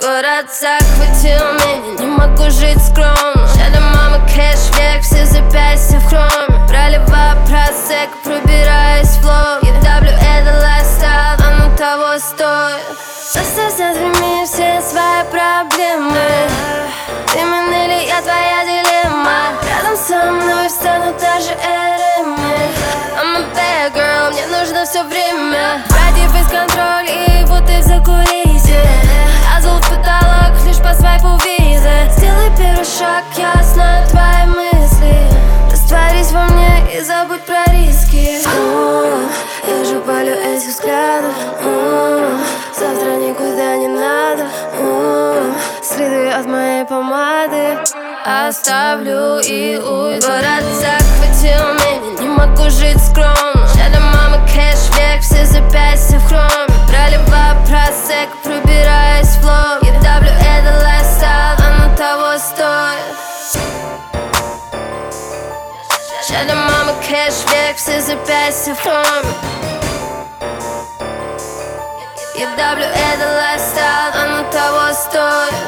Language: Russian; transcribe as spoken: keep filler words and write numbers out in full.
Город захватил меня, не могу жить скромно. Шеда мама, кэшвек, все запястья в хроме. Проливаю просек, пробираюсь в лоб. Я давлю, это лайфстайл, оно того стоит. Просто задвини все свои проблемы. Ты меня или я твоя дилемма. Рядом со мной встанут даже эреми. I'm a bad girl, мне нужно все время. Ради без контроля и вот ты в закулисе. Азул в потолок, лишь по свайпу визы. Сделай первый шаг, я знаю твои мысли. Растворись во мне и забудь про риски. О, я же палю эти взгляды. О, завтра никуда не надо. О, следуй от моей помады. Оставлю и уйду. Город захватил меня, не могу жить скромно. Шеда мама, кэшвек, все запястья в хроме. Проливаю просек, пробираюсь в лоб. Я давлю, это лайфстайл, оно того стоит. Шеда мама, кэшвек, все запястья в хроме. Я давлю, это лайфстайл, оно того стоит.